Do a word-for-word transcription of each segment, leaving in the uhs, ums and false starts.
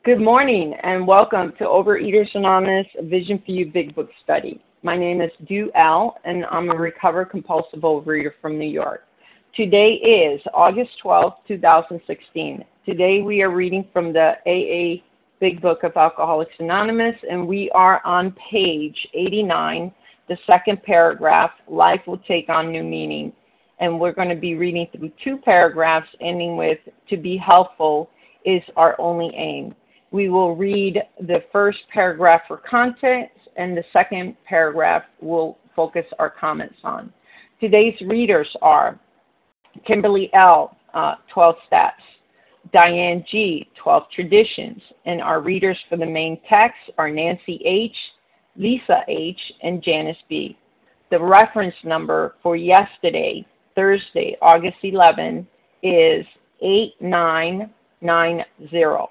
Good morning and welcome to Overeaters Anonymous Vision for You Big Book Study. My name is Du L and I'm a recovered compulsive overeater from New York. Today is August twelfth, twenty sixteen. Today we are reading from the A A Big Book of Alcoholics Anonymous, and we are on page eighty-nine, the second paragraph, Life Will Take on New Meaning. And we're going to be reading through two paragraphs ending with, to be helpful is our only aim. We will read the first paragraph for content, and the second paragraph will focus our comments on. Today's readers are Kimberly L., uh, twelve Steps, Diane G., twelve Traditions, and our readers for the main text are Nancy H., Lisa H., and Janice B. The reference number for yesterday, Thursday, August eleventh, is eight nine nine zero.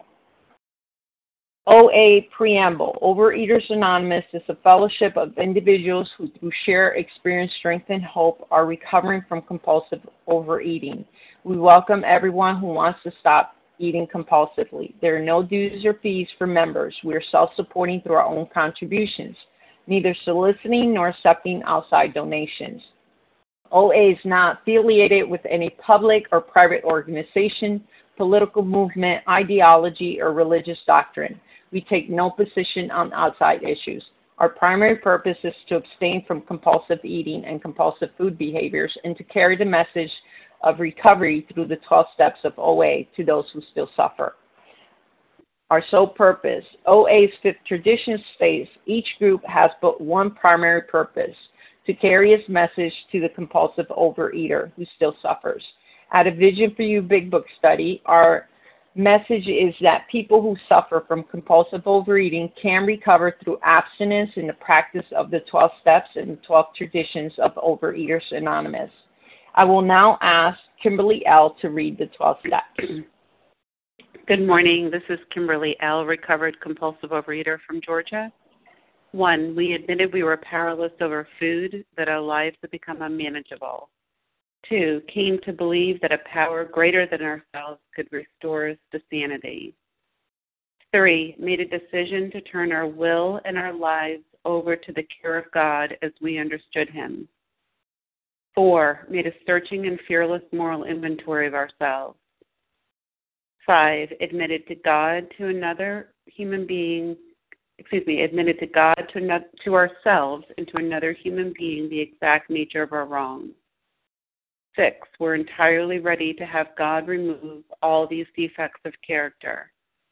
O A Preamble. Overeaters Anonymous is a fellowship of individuals who, through shared experience, strength, and hope, are recovering from compulsive overeating. We welcome everyone who wants to stop eating compulsively. There are no dues or fees for members. We are self-supporting through our own contributions, neither soliciting nor accepting outside donations. O A is not affiliated with any public or private organization, political movement, ideology, or religious doctrine. We take no position on outside issues. Our primary purpose is to abstain from compulsive eating and compulsive food behaviors and to carry the message of recovery through the twelve steps of O A to those who still suffer. Our sole purpose. O A's fifth tradition states each group has but one primary purpose, to carry its message to the compulsive overeater who still suffers. At a Vision for You Big Book Study, our message is that people who suffer from compulsive overeating can recover through abstinence in the practice of the twelve steps and the twelve traditions of Overeaters Anonymous. I will now ask Kimberly L. to read the twelve steps. Good morning. This is Kimberly L., recovered compulsive overeater from Georgia. One, we admitted we were powerless over food, that our lives had become unmanageable. Two, came to believe that a power greater than ourselves could restore us to sanity. Three, made a decision to turn our will and our lives over to the care of God as we understood Him. Four, made a searching and fearless moral inventory of ourselves. Five, admitted to God, to another human being, excuse me, admitted to God, to, another, to ourselves, and to another human being the exact nature of our wrongs. Six, we're entirely ready to have God remove all these defects of character.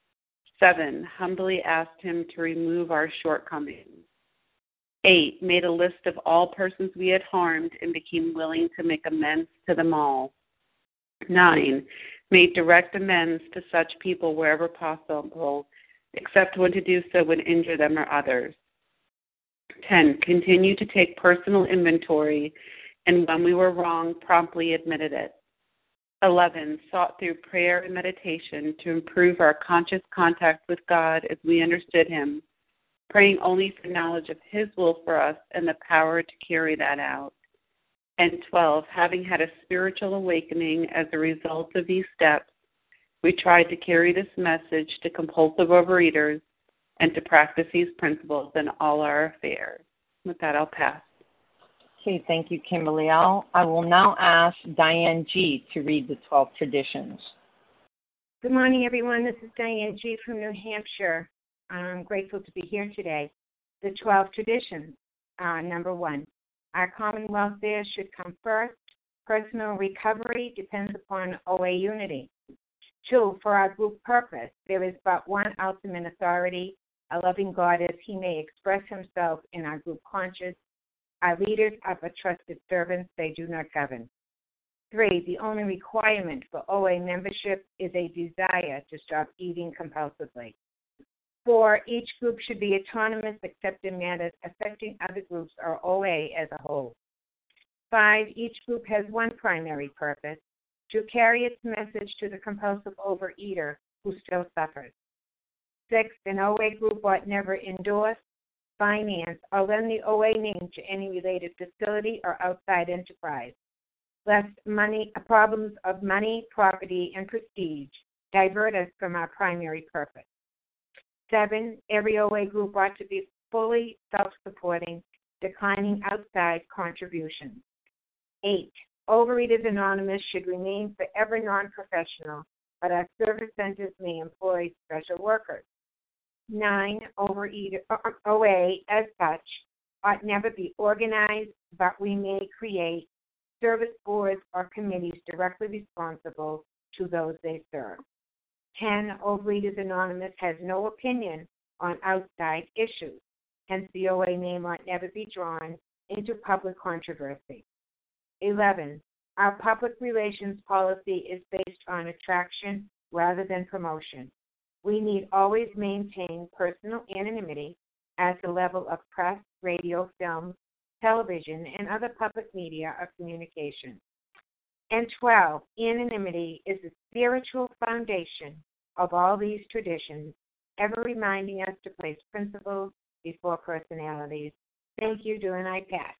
Seven, humbly asked Him to remove our shortcomings. Eight, made a list of all persons we had harmed and became willing to make amends to them all. Nine, made direct amends to such people wherever possible, except when to do so would injure them or others. Ten, continue to take personal inventory, and when we were wrong, promptly admitted it. Eleven, sought through prayer and meditation to improve our conscious contact with God as we understood Him, praying only for knowledge of His will for us and the power to carry that out. And twelve, having had a spiritual awakening as a result of these steps, we tried to carry this message to compulsive overeaters and to practice these principles in all our affairs. With that, I'll pass. Okay, thank you, Kimberly L. I will now ask Diane G. to read the twelve traditions. Good morning, everyone. This is Diane G. from New Hampshire. I'm grateful to be here today. The twelve traditions. Uh, number one, our common welfare should come first. Personal recovery depends upon O A unity. Two, for our group purpose, there is but one ultimate authority, a loving God as He may express Himself in our group conscience. Our leaders are but trusted servants, they do not govern. Three, the only requirement for O A membership is a desire to stop eating compulsively. Four, each group should be autonomous except in matters affecting other groups or O A as a whole. Five, each group has one primary purpose, to carry its message to the compulsive overeater who still suffers. Six, an O A group ought never endorse, finance, or lend the O A name to any related facility or outside enterprise, lest money, problems of money, property, and prestige divert us from our primary purpose. Seven, every O A group ought to be fully self-supporting, declining outside contributions. Eight, Overeaters Anonymous should remain forever non-professional, but our service centers may employ special workers. Nine, Overeater, O A as such ought never be organized, but we may create service boards or committees directly responsible to those they serve. Ten, Overeaters Anonymous has no opinion on outside issues. Hence, the O A name ought never be drawn into public controversy. Eleven, our public relations policy is based on attraction rather than promotion. We need always maintain personal anonymity as the level of press, radio, film, television, and other public media of communication. And twelve, anonymity is the spiritual foundation of all these traditions, ever reminding us to place principles before personalities. Thank you, Do and I pass.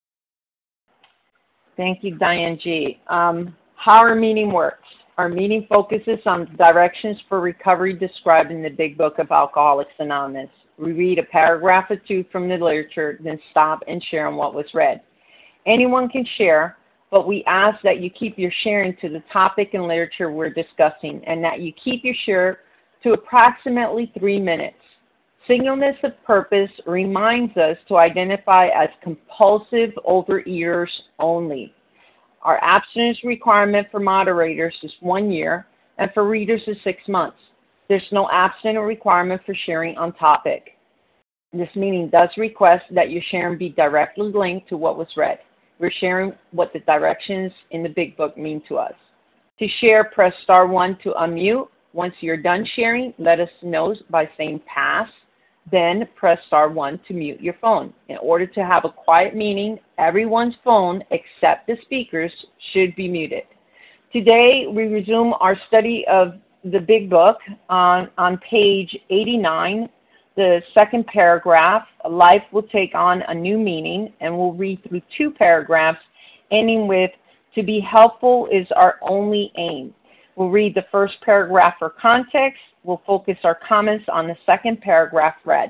Thank you, Diane G. Um, how our meeting works. Our meeting focuses on directions for recovery described in the Big Book of Alcoholics Anonymous. We read a paragraph or two from the literature, then stop and share on what was read. Anyone can share, but we ask that you keep your sharing to the topic and literature we're discussing, and that you keep your share to approximately three minutes. Singleness of purpose reminds us to identify as compulsive overeaters only. Our abstinence requirement for moderators is one year, and for readers is six months. There's no abstinence requirement for sharing on topic. This meeting does request that your sharing be directly linked to what was read. We're sharing what the directions in the Big Book mean to us. To share, press star one to unmute. Once you're done sharing, let us know by saying pass. Then press star one to mute your phone. In order to have a quiet meeting, everyone's phone except the speakers should be muted. Today, we resume our study of the Big Book on, on page eighty-nine, the second paragraph. Life will take on a new meaning, and we'll read through two paragraphs, ending with, to be helpful is our only aim. We'll read the first paragraph for context. We'll focus our comments on the second paragraph read.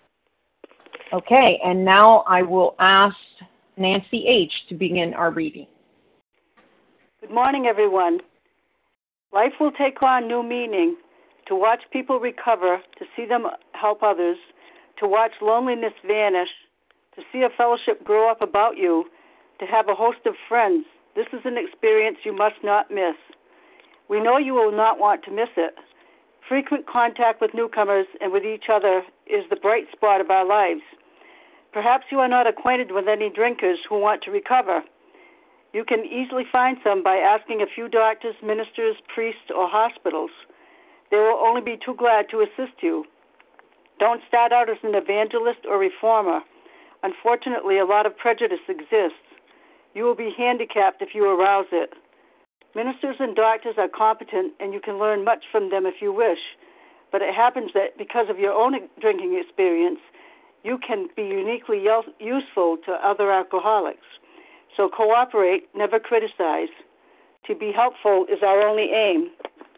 Okay, and now I will ask Nancy H. to begin our reading. Good morning, everyone. Life will take on new meaning. To watch people recover, to see them help others, to watch loneliness vanish, to see a fellowship grow up about you, to have a host of friends. This is an experience you must not miss. We know you will not want to miss it. Frequent contact with newcomers and with each other is the bright spot of our lives. Perhaps you are not acquainted with any drinkers who want to recover. You can easily find some by asking a few doctors, ministers, priests, or hospitals. They will only be too glad to assist you. Don't start out as an evangelist or reformer. Unfortunately, a lot of prejudice exists. You will be handicapped if you arouse it. Ministers and doctors are competent, and you can learn much from them if you wish. But it happens that because of your own drinking experience, you can be uniquely useful to other alcoholics. So cooperate, never criticize. To be helpful is our only aim.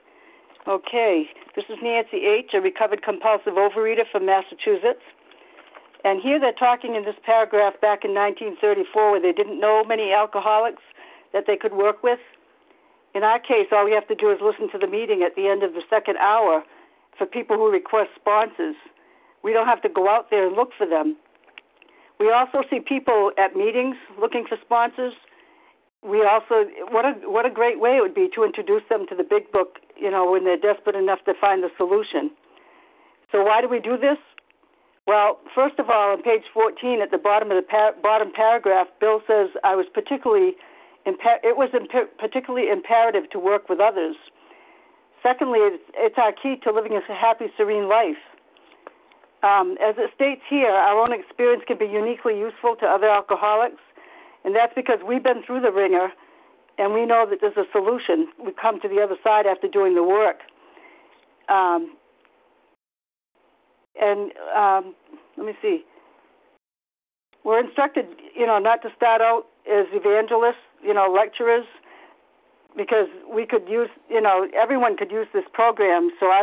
Okay, this is Nancy H., a recovered compulsive overeater from Massachusetts. And here they're talking in this paragraph back in nineteen thirty-four where they didn't know many alcoholics that they could work with. In our case, all we have to do is listen to the meeting at the end of the second hour for people who request sponsors. We don't have to go out there and look for them. We also see people at meetings looking for sponsors. We also, what a what a great way it would be to introduce them to the Big Book, you know, when they're desperate enough to find the solution. So why do we do this? Well, first of all, on page fourteen, at the bottom of the par- bottom paragraph, Bill says, I was particularly, impa- it was imp- particularly imperative to work with others. Secondly, it's, it's our key to living a happy, serene life. Um, as it states here, our own experience can be uniquely useful to other alcoholics, and that's because we've been through the ringer, and we know that there's a solution. We come to the other side after doing the work. Um, and um, let me see. We're instructed, you know, not to start out as evangelists, you know, lecturers, because we could use, you know, everyone could use this program. So I was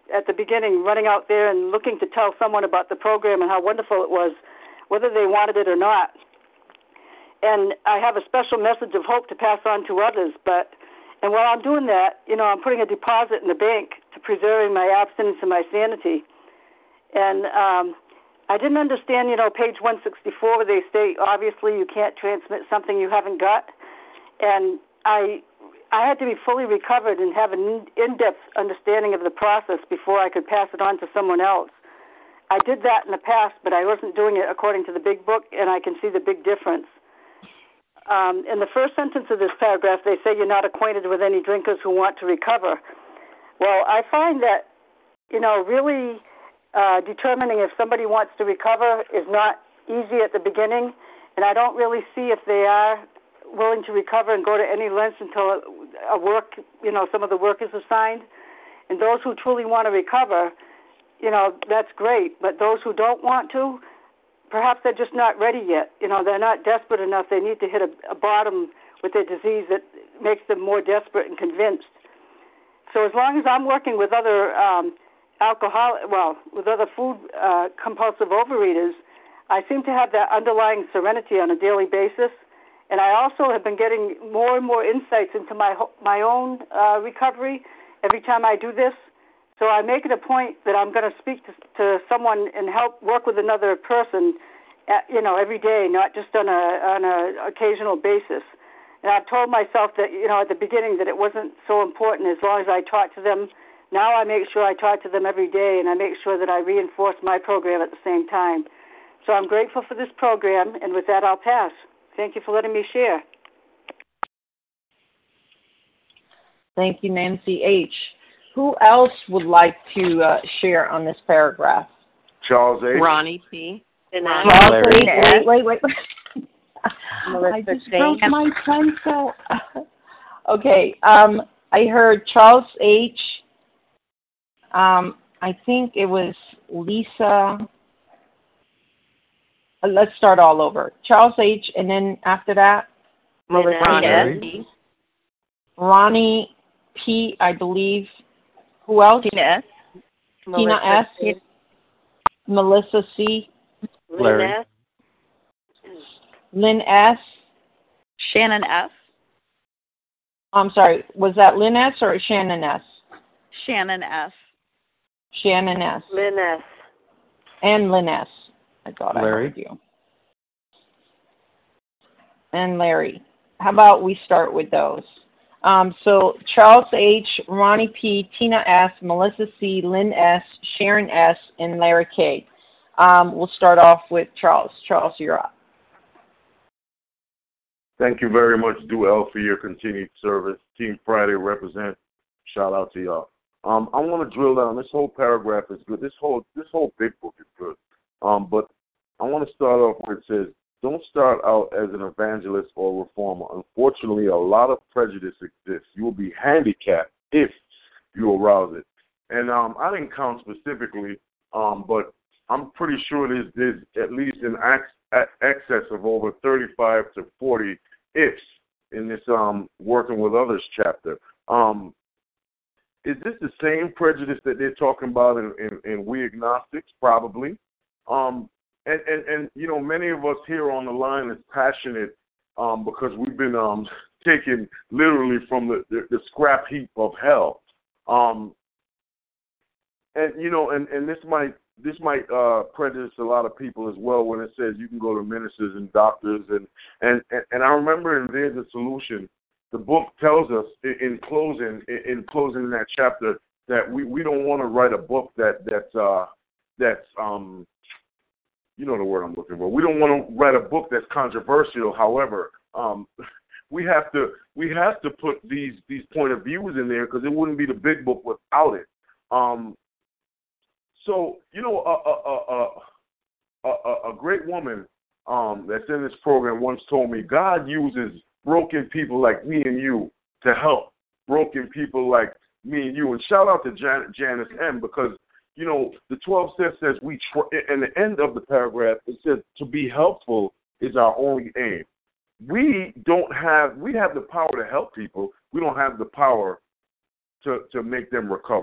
at the beginning, running out there and looking to tell someone about the program and how wonderful it was, whether they wanted it or not. And I have a special message of hope to pass on to others. But and while I'm doing that, you know, I'm putting a deposit in the bank to preserving my abstinence and my sanity. And um, I didn't understand, you know, page one sixty-four where they state, obviously, you can't transmit something you haven't got. And I I had to be fully recovered and have an in-depth understanding of the process before I could pass it on to someone else. I did that in the past, but I wasn't doing it according to the big book, and I can see the big difference. Um, in the first sentence of this paragraph, they say you're not acquainted with any drinkers who want to recover. Well, I find that, you know, really uh, determining if somebody wants to recover is not easy at the beginning, and I don't really see if they are willing to recover and go to any lengths until a work, you know, some of the work is assigned. And those who truly want to recover, you know, that's great. But those who don't want to, perhaps they're just not ready yet. You know, they're not desperate enough. They need to hit a, a bottom with their disease that makes them more desperate and convinced. So as long as I'm working with other um, alcohol, well, with other food uh, compulsive overeaters, I seem to have that underlying serenity on a daily basis. And I also have been getting more and more insights into my my own uh, recovery every time I do this. So I make it a point that I'm going to speak to, to someone and help work with another person, at, you know, every day, not just on a on a occasional basis. And I've told myself that, you know, at the beginning that it wasn't so important as long as I talked to them. Now I make sure I talk to them every day, and I make sure that I reinforce my program at the same time. So I'm grateful for this program, and with that, I'll pass. Thank you for letting me share. Thank you, Nancy H. Who else would like to uh, share on this paragraph? Charles H. Ronnie P. Charles H. Wait, wait, wait. I just broke my pencil. Okay, um, I heard Charles H. Um, I think it was Lisa. Uh, let's start all over. Charles H. And then after that, Ronnie S. Ronnie P. I believe. Who else? Tina S. Tina S. C. Melissa C. Lynn S. Lynn S. Shannon F. I'm sorry. Was that Lynn S. or Shannon S? Shannon F. Shannon S. Lynn S. And Lynn S. I thought Larry. I heard you. And Larry. How about we start with those? Um, so Charles H., Ronnie P., Tina S., Melissa C., Lynn S., Sharon S., and Larry K. Um, we'll start off with Charles. Charles, you're up. Thank you very much, Du L, for your continued service. Team Friday represent. Shout out to y'all. Um, I want to drill down. This whole paragraph is good. This whole this whole big book is good. Um, but I want to start off where it says, don't start out as an evangelist or reformer. Unfortunately, a lot of prejudice exists. You will be handicapped if you arouse it. And um, I didn't count specifically, um, but I'm pretty sure there's, there's at least an ex- excess of over thirty-five to forty ifs in this um, working with others chapter. Um, is this the same prejudice that they're talking about in, in, in We Agnostics? Probably. Um, And, and, and, you know, many of us here on the line is passionate um, because we've been um, taken literally from the, the, the scrap heap of hell. Um, and, you know, and, and this might this might uh, prejudice a lot of people as well when it says you can go to ministers and doctors. And, and, and I remember in There's a Solution, the book tells us in, in closing, in, in closing that chapter, that we, we don't want to write a book that that's, uh, that's um, you know the word I'm looking for. We don't want to write a book that's controversial. However, um, we have to we have to put these these point of views in there because it wouldn't be the big book without it. Um, so you know, a a, a, a, a great woman um, that's in this program once told me God uses broken people like me and you to help broken people like me and you. And shout out to Jan- Janice M because. You know, the twelve steps says we, tr- in the end of the paragraph, it says to be helpful is our only aim. We don't have, we have the power to help people. We don't have the power to, to make them recover.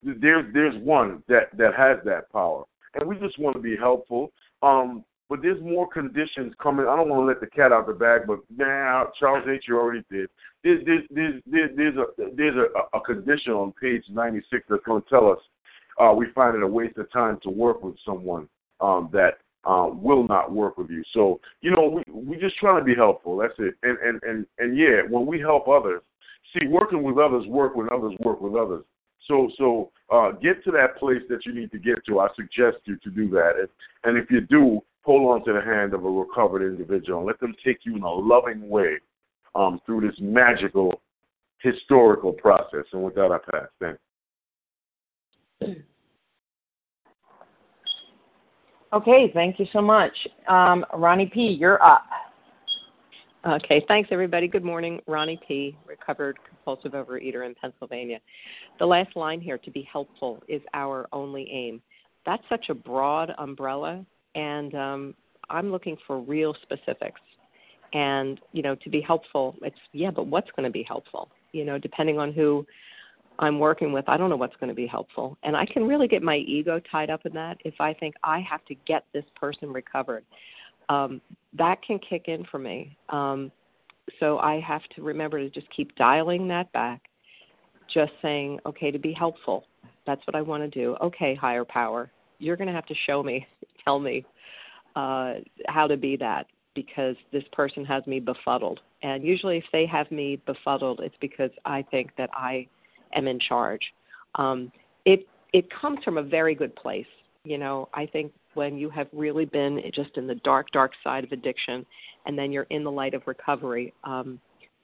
there's there's one that, that has that power, and we just want to be helpful. Um, but there's more conditions coming. I don't want to let the cat out the bag, but man, Charles H. you already did. There's there's there's there's, there's a there's a, a condition on page ninety-six that's going to tell us uh, we find it a waste of time to work with someone um, that uh, will not work with you. So you know we we just trying to be helpful. That's it. And and and and yeah, when we help others, see, working with others work when others work with others. So so uh, get to that place that you need to get to. I suggest you to do that. And, and if you do, hold on to the hand of a recovered individual and let them take you in a loving way um, through this magical, historical process. And with that, I pass. Thanks. Okay, thank you so much. Um, Ronnie P., you're up. Okay, thanks, everybody. Good morning. Ronnie P., recovered compulsive overeater in Pennsylvania. The last line here, to be helpful, is our only aim. That's such a broad umbrella, and um, I'm looking for real specifics. And, you know, to be helpful, it's, yeah, but what's going to be helpful? You know, depending on who I'm working with, I don't know what's going to be helpful. And I can really get my ego tied up in that if I think I have to get this person recovered. Um, that can kick in for me. Um, so I have to remember to just keep dialing that back, just saying, okay, to be helpful, that's what I want to do. Okay, higher power, you're going to have to show me, tell me uh, how to be that, because this person has me befuddled. And usually if they have me befuddled, it's because I think that I am in charge. Um, it it comes from a very good place. You know, I think when you have really been just in the dark, dark side of addiction, and then you're in the light of recovery, um,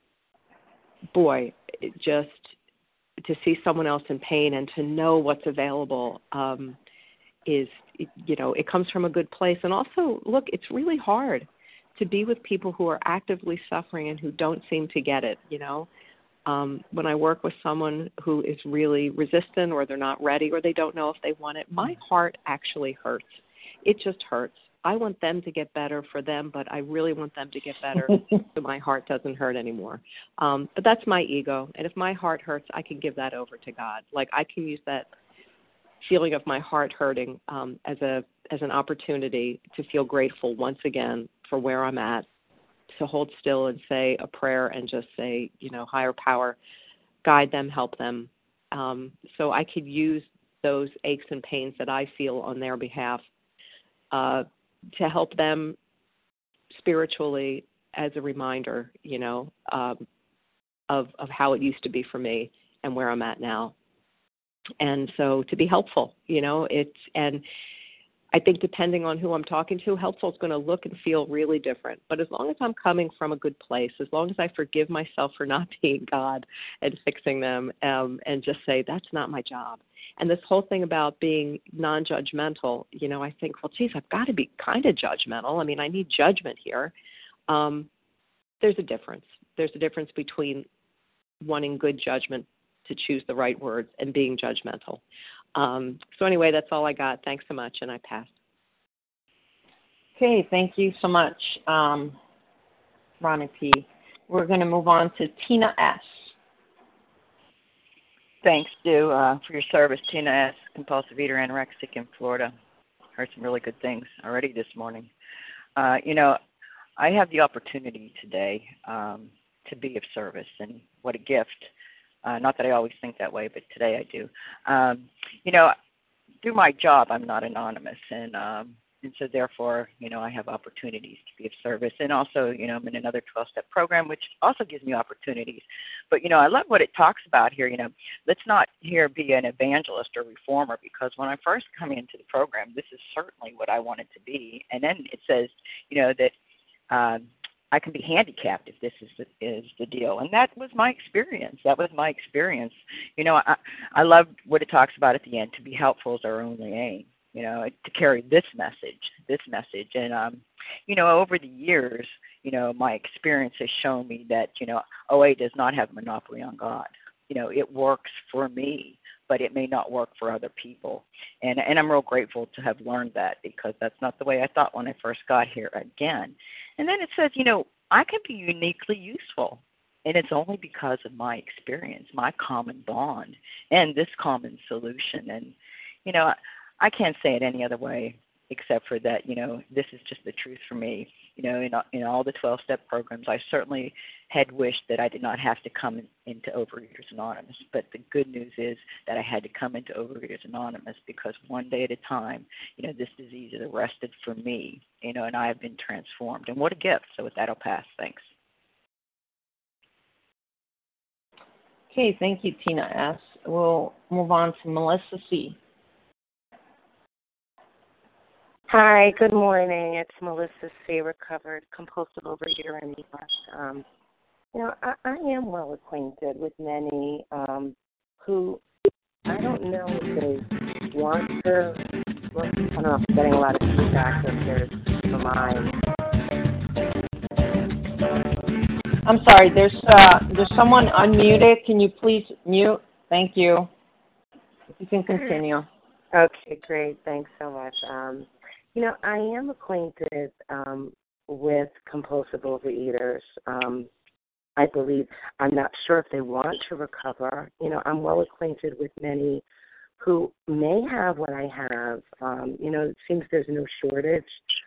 boy, it just to see someone else in pain and to know what's available um, is, you know, it comes from a good place. And also, look, it's really hard to be with people who are actively suffering and who don't seem to get it, you know. Um, when I work with someone who is really resistant or they're not ready or they don't know if they want it, my heart actually hurts. It just hurts. I want them to get better for them, but I really want them to get better so my heart doesn't hurt anymore. Um, but that's my ego. And if my heart hurts, I can give that over to God. Like I can use that feeling of my heart hurting um, as a as an opportunity to feel grateful once again for where I'm at, to hold still and say a prayer and just say, you know, higher power, guide them, help them. Um, so I could use those aches and pains that I feel on their behalf uh, to help them spiritually as a reminder, you know, um, of, of how it used to be for me and where I'm at now. And so to be helpful, you know, it's, and I think depending on who I'm talking to, helpful is going to look and feel really different. But as long as I'm coming from a good place, as long as I forgive myself for not being God and fixing them um, and just say, that's not my job. And this whole thing about being non-judgmental, you know, I think, well, geez, I've got to be kind of judgmental. I mean, I need judgment here. Um, there's a difference. There's a difference between wanting good judgment to choose the right words and being judgmental. Um, so anyway, that's all I got. Thanks so much, and I pass. Okay, thank you so much, um, Ronnie P. We're going to move on to Tina S. Thanks, Stu, uh, for your service. Tina S., compulsive eater, anorexic in Florida. Heard some really good things already this morning. Uh, you know, I have the opportunity today um, to be of service, and what a gift. Uh, not that I always think that way, but today I do. Um, you know, through my job, I'm not anonymous, and um, and so therefore, you know, I have opportunities to be of service. And also, you know, I'm in another twelve-step program, which also gives me opportunities. But, you know, I love what it talks about here. You know, let's not here be an evangelist or reformer, because when I first come into the program, this is certainly what I wanted to be. And then it says, you know, that um, I can be handicapped if this is the, is the deal. And that was my experience. That was my experience. You know, I, I love what it talks about at the end. To be helpful is our only aim, you know, to carry this message, this message. And, um, you know, over the years, you know, my experience has shown me that, you know, O A does not have a monopoly on God. You know, it works for me, but it may not work for other people. And, and I'm real grateful to have learned that, because that's not the way I thought when I first got here again. And then it says, you know, I can be uniquely useful. And it's only because of my experience, my common bond, and this common solution. And, you know, I, I can't say it any other way except for that, you know, this is just the truth for me. You know, in, in all the twelve-step programs, I certainly had wished that I did not have to come in, into Overeaters Anonymous. But the good news is that I had to come into Overeaters Anonymous because one day at a time, you know, this disease is arrested for me, you know, and I have been transformed. And what a gift. So with that, I'll pass. Thanks. Okay, thank you, Tina S. We'll move on to Melissa C. Hi, good morning. It's Melissa C., recovered compulsive overeater in the U S. Um, you know, I, I am well acquainted with many um, who I don't know if they want to. Well, I don't know if I'm getting a lot of feedback if there's from mine. I'm sorry, there's uh, there's someone unmuted. Can you please mute? Thank you. You can continue. Okay, great. Thanks so much. Um, you know, I am acquainted um, with compulsive overeaters. Um, I believe, I'm not sure if they want to recover. You know, I'm well acquainted with many who may have what I have. Um, you know, it seems there's no shortage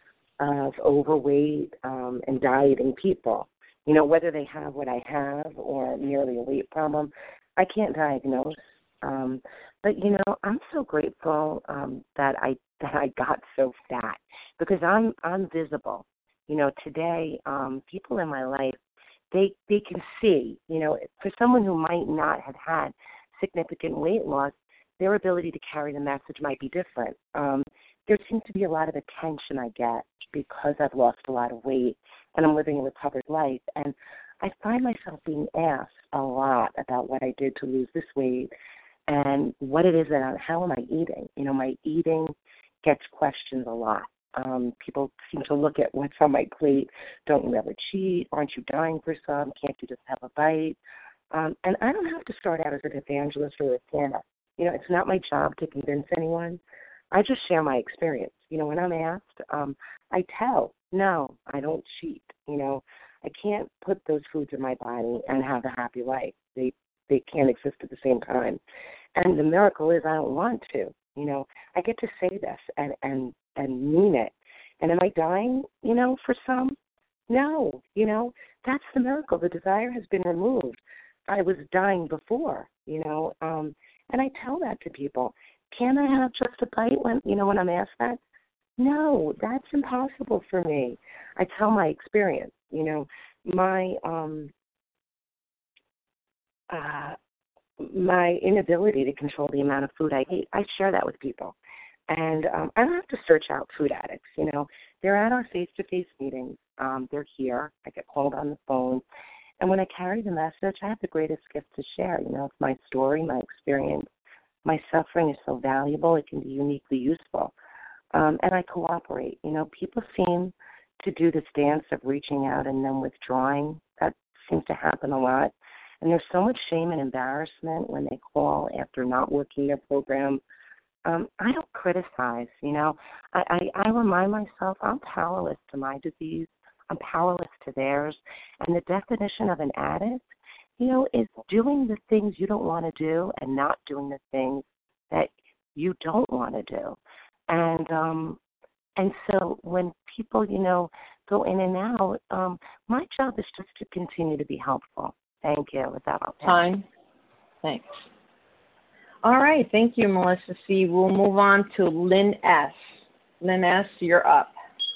of overweight um, and dieting people. You know, whether they have what I have or merely a weight problem, I can't diagnose. Um, but, you know, I'm so grateful um, that I that I got so fat because I'm I'm visible. You know, today, um, people in my life, they they can see, you know, for someone who might not have had significant weight loss, their ability to carry the message might be different. Um, there seems to be a lot of attention I get because I've lost a lot of weight and I'm living a recovered life. And I find myself being asked a lot about what I did to lose this weight and what it is that I, how am I eating? You know, my eating gets questioned a lot. Um, people seem to look at what's on my plate. Don't you ever cheat? Aren't you dying for some? Can't you just have a bite? Um, and I don't have to start out as an evangelist or a reformer. You know, it's not my job to convince anyone. I just share my experience. You know, when I'm asked, um, I tell, no, I don't cheat. You know, I can't put those foods in my body and have a happy life. They they can't exist at the same time. And the miracle is I don't want to. You know, I get to say this and, and, and mean it. And am I dying, you know, for some? No, you know, that's the miracle. The desire has been removed. I was dying before, you know, um, and I tell that to people. Can I have just a bite when, you know, when I'm asked that? No, that's impossible for me. I tell my experience, you know, my, um, uh, my inability to control the amount of food I eat, I share that with people. And um, I don't have to search out food addicts, you know. They're at our face-to-face meetings. Um, they're here. I get called on the phone. And when I carry the message, I have the greatest gift to share. You know, it's my story, my experience. My suffering is so valuable, it can be uniquely useful. Um, and I cooperate. You know, people seem to do this dance of reaching out and then withdrawing. That seems to happen a lot. And there's so much shame and embarrassment when they call after not working their program. Um, I don't criticize, you know. I, I, I remind myself I'm powerless to my disease. I'm powerless to theirs. And the definition of an addict, you know, is doing the things you don't want to do and not doing the things that you don't want to do. And um, and so when people, you know, go in and out, um, my job is just to continue to be helpful. Thank you. With that, I'll pass. Time. Thanks. All right. Thank you, Melissa C. We'll move on to Lynn S. Lynn S., you're up.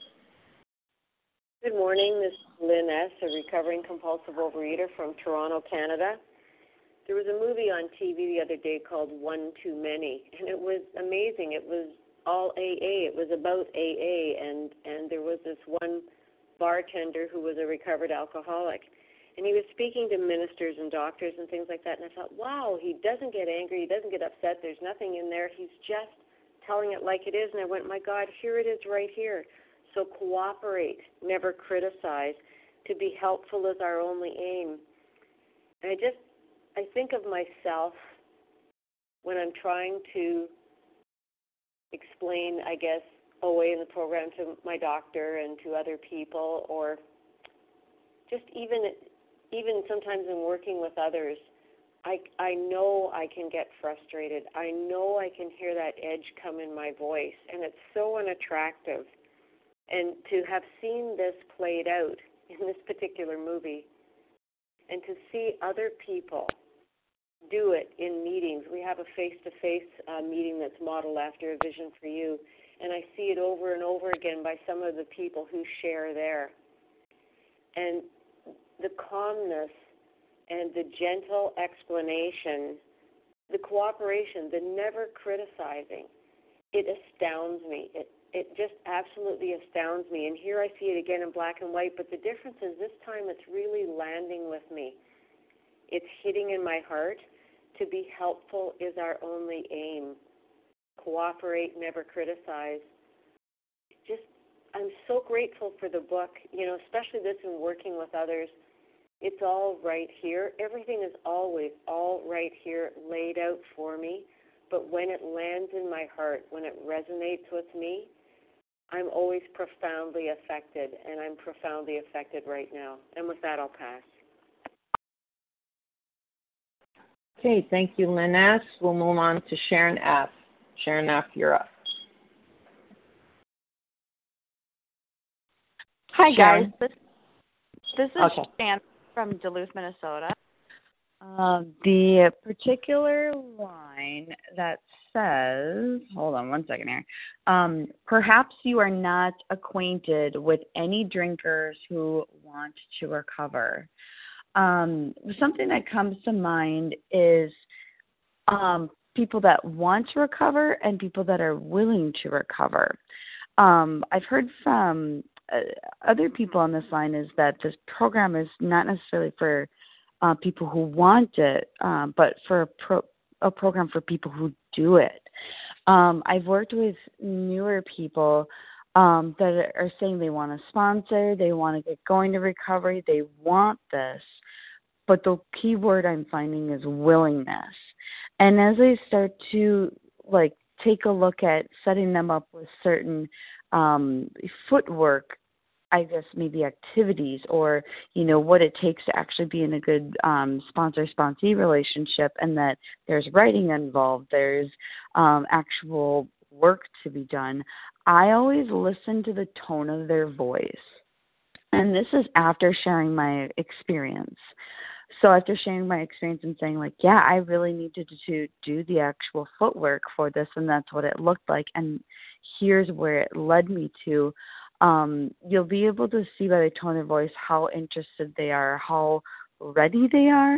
Good morning. This is Lynn S., a recovering compulsive overeater from Toronto, Canada. There was a movie on T V the other day called One Too Many, and it was amazing. It was all A A. It was about A A, and, and there was this one bartender who was a recovered alcoholic. And he was speaking to ministers and doctors and things like that, and I thought, wow, he doesn't get angry, he doesn't get upset, there's nothing in there, he's just telling it like it is. And I went, my God, here it is right here. So cooperate, never criticize. To be helpful is our only aim. And I just, I think of myself when I'm trying to explain, I guess, O A in the program to my doctor and to other people, or just even even sometimes in working with others, I, I know I can get frustrated. I know I can hear that edge come in my voice, and it's so unattractive. And to have seen this played out in this particular movie, and to see other people do it in meetings. We have a face-to-face uh, meeting that's modeled after A Vision for You, and I see it over and over again by some of the people who share there. And the calmness and the gentle explanation, the cooperation, the never criticizing, it astounds me. It it just absolutely astounds me. And here I see it again in black and white, but the difference is this time it's really landing with me. It's hitting in my heart. To be helpful is our only aim. Cooperate, never criticize. Just, I'm so grateful for the book, you know, especially this in working with others. It's all right here. Everything is always all right here, laid out for me. But when it lands in my heart, when it resonates with me, I'm always profoundly affected, and I'm profoundly affected right now. And with that, I'll pass. Okay, thank you, Lynn S. We'll move on to Sharon F. Sharon F., you're up. Hi, Sharon. guys. This, this is Okay. Shan from Duluth, Minnesota. Um, the particular line that says, hold on one second here, um, perhaps you are not acquainted with any drinkers who want to recover. Um, something that comes to mind is um, people that want to recover and people that are willing to recover. Um, I've heard from uh, other people on this line is that this program is not necessarily for uh, people who want it, um, but for a, pro- a program for people who do it. Um, I've worked with newer people um, that are saying they want to sponsor, they want to get going to recovery, they want this, but the key word I'm finding is willingness. And as I start to like take a look at setting them up with certain um, footwork, I guess maybe activities or, you know, what it takes to actually be in a good um, sponsor-sponsee relationship, and that there's writing involved, there's um, actual work to be done. I always listen to the tone of their voice. And this is after sharing my experience. So after sharing my experience and saying, like, yeah, I really needed to do the actual footwork for this, and that's what it looked like, and here's where it led me to, um, you'll be able to see by the tone of voice how interested they are, how ready they are.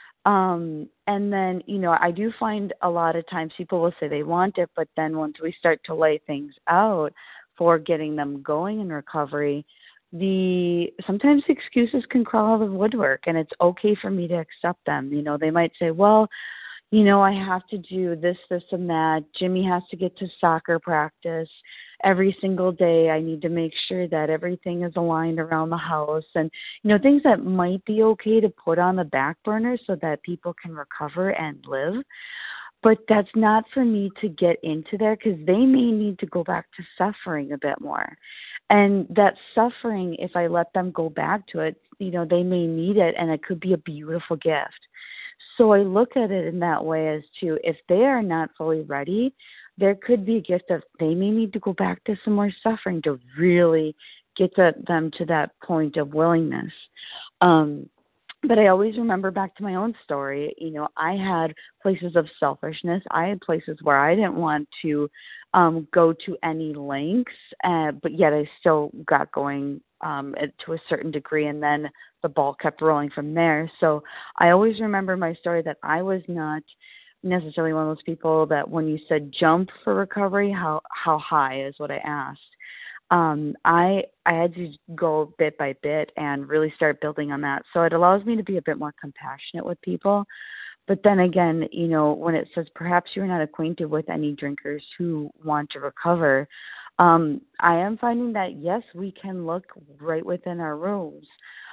Um, and then, you know, I do find a lot of times people will say they want it, but then once we start to lay things out for getting them going in recovery, the sometimes excuses can crawl out of the woodwork, and it's okay for me to accept them. You know, they might say, well, you know, I have to do this, this, and that. Jimmy has to get to soccer practice every single day. I need to make sure that everything is aligned around the house, and, you know, things that might be okay to put on the back burner so that people can recover and live. But that's not for me to get into there, because they may need to go back to suffering a bit more. And that suffering, if I let them go back to it, you know, they may need it, and it could be a beautiful gift. So I look at it in that way as to, if they are not fully ready, there could be a gift of they may need to go back to some more suffering to really get to them to that point of willingness. Um, But I always remember back to my own story. You know, I had places of selfishness. I had places where I didn't want to um, go to any lengths, uh, but yet I still got going um, to a certain degree, and then the ball kept rolling from there. So I always remember my story that I was not necessarily one of those people that when you said jump for recovery, how, how high is what I asked. Um, I I had to go bit by bit and really start building on that. So it allows me to be a bit more compassionate with people. But then again, you know, when it says perhaps you're not acquainted with any drinkers who want to recover, um, I am finding that, yes, we can look right within our rooms,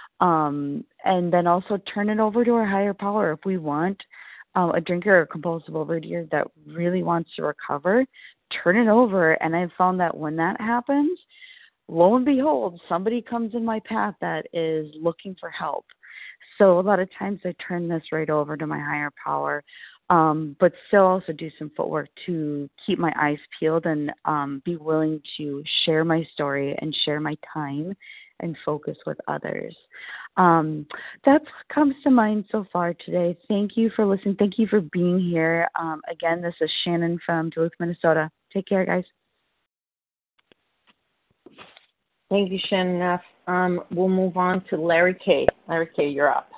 um, and then also turn it over to our higher power. If we want uh, a drinker or a compulsive overeater that really wants to recover, turn it over. And I've found that when that happens, lo and behold, somebody comes in my path that is looking for help. So a lot of times I turn this right over to my higher power, um, but still also do some footwork to keep my eyes peeled and um, be willing to share my story and share my time and focus with others. Um, that comes to mind so far today. Thank you for listening. Thank you for being here. Um, again, this is Shannon from Duluth, Minnesota. Take care, guys. Thank you, Shannon F. Um, we'll move on to Larry K. Larry K., you're up.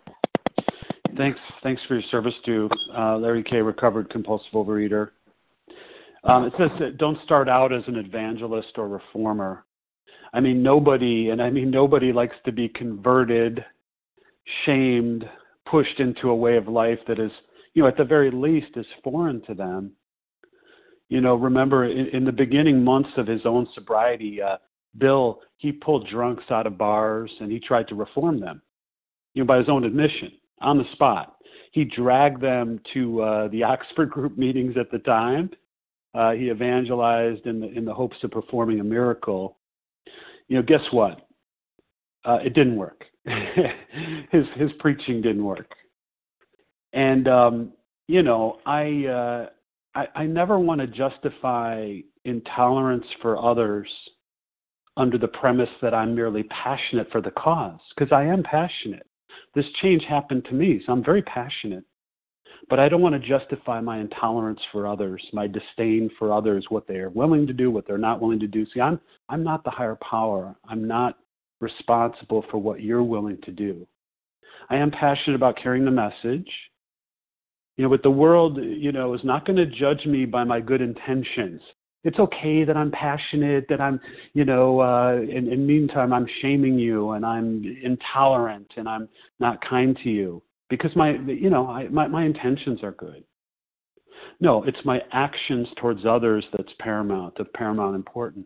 Thanks. Thanks for your service to uh, Larry K., recovered compulsive overeater. Um, it says that don't start out as an evangelist or reformer. I mean, nobody, and I mean nobody likes to be converted, shamed, pushed into a way of life that is, you know, at the very least is foreign to them. You know, remember in, in the beginning months of his own sobriety, uh, Bill, he pulled drunks out of bars and he tried to reform them, you know, by his own admission, on the spot. He dragged them to uh, the Oxford group meetings at the time. Uh, he evangelized in the in the hopes of performing a miracle. You know, guess what? Uh, it didn't work. his his preaching didn't work. And um, you know, I, uh, I I never want to justify intolerance for others under the premise that I'm merely passionate for the cause, because I am passionate. This change happened to me, so I'm very passionate. But I don't want to justify my intolerance for others, my disdain for others, what they are willing to do, what they're not willing to do. See, I'm I'm not the higher power. I'm not responsible for what you're willing to do. I am passionate about carrying the message. You know, but the world, you know, is not going to judge me by my good intentions. It's okay that I'm passionate, that I'm, you know, uh, in, in meantime, I'm shaming you and I'm intolerant and I'm not kind to you. Because my, you know, I, my, my intentions are good. No, it's my actions towards others that's paramount, of paramount importance.